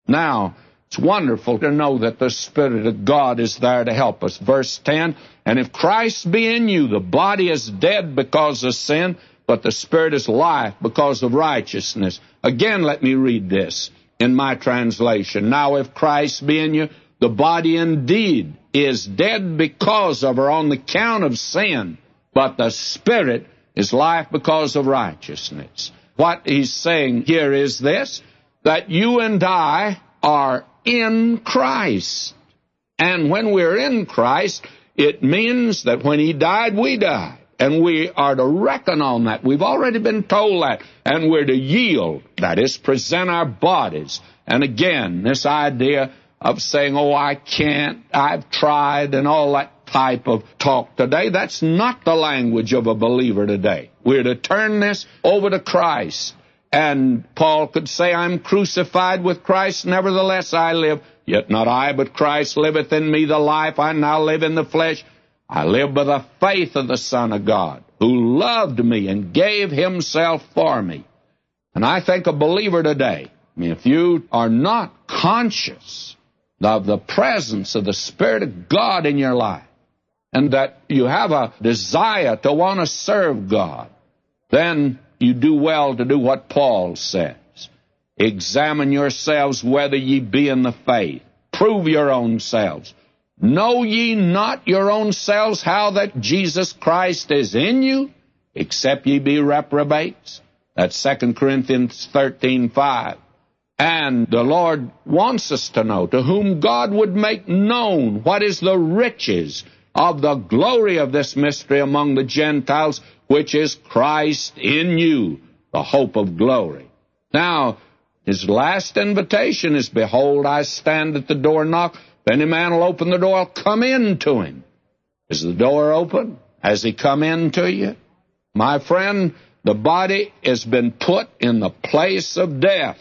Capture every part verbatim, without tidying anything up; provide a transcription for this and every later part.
Now, it's wonderful to know that the Spirit of God is there to help us. Verse ten, and if Christ be in you, the body is dead because of sin, but the Spirit is life because of righteousness. Again, let me read this in my translation. Now, if Christ be in you, the body indeed is dead because of or on the count of sin, but the Spirit is life because of righteousness. What he's saying here is this, that you and I are in Christ. And when we're in Christ, it means that when he died, we died. And we are to reckon on that. We've already been told that. And we're to yield. That is, present our bodies. And again, this idea of saying, oh, I can't, I've tried, and all that type of talk today, that's not the language of a believer today. We're to turn this over to Christ. And Paul could say, I'm crucified with Christ, nevertheless I live. Yet not I, but Christ liveth in me. The life I now live in the flesh, I live by the faith of the Son of God, who loved me and gave himself for me. And I think a believer today, I mean, if you are not conscious of the presence of the Spirit of God in your life, and that you have a desire to want to serve God, then you do well to do what Paul says. Examine yourselves whether ye be in the faith. Prove your own selves. Know ye not your own selves how that Jesus Christ is in you, except ye be reprobates? That's Second Corinthians thirteen five. And the Lord wants us to know, to whom God would make known what is the riches of the glory of this mystery among the Gentiles, which is Christ in you, the hope of glory. Now, his last invitation is, behold, I stand at the door and knock. If any man will open the door, I'll come in to him. Is the door open? Has he come in to you? My friend, the body has been put in the place of death.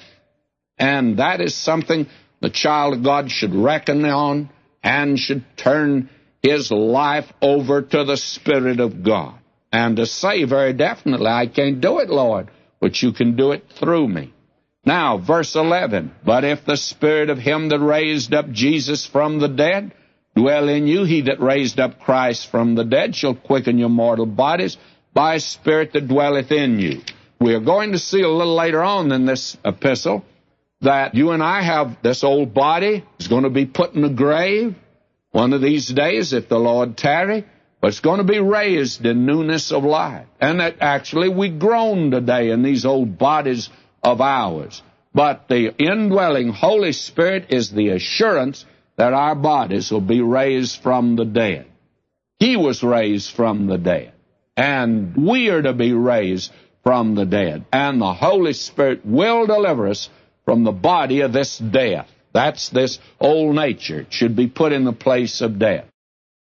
And that is something the child of God should reckon on and should turn his life over to the Spirit of God. And to say very definitely, I can't do it, Lord, but you can do it through me. Now, verse eleven, but if the Spirit of him that raised up Jesus from the dead dwell in you, he that raised up Christ from the dead shall quicken your mortal bodies by his Spirit that dwelleth in you. We are going to see a little later on in this epistle that you and I have this old body is going to be put in the grave one of these days, if the Lord tarry, but it's going to be raised in newness of life. And that actually we groan today in these old bodies of ours. But the indwelling Holy Spirit is the assurance that our bodies will be raised from the dead. He was raised from the dead, and we are to be raised from the dead. And the Holy Spirit will deliver us from the body of this death. That's this old nature. It should be put in the place of death.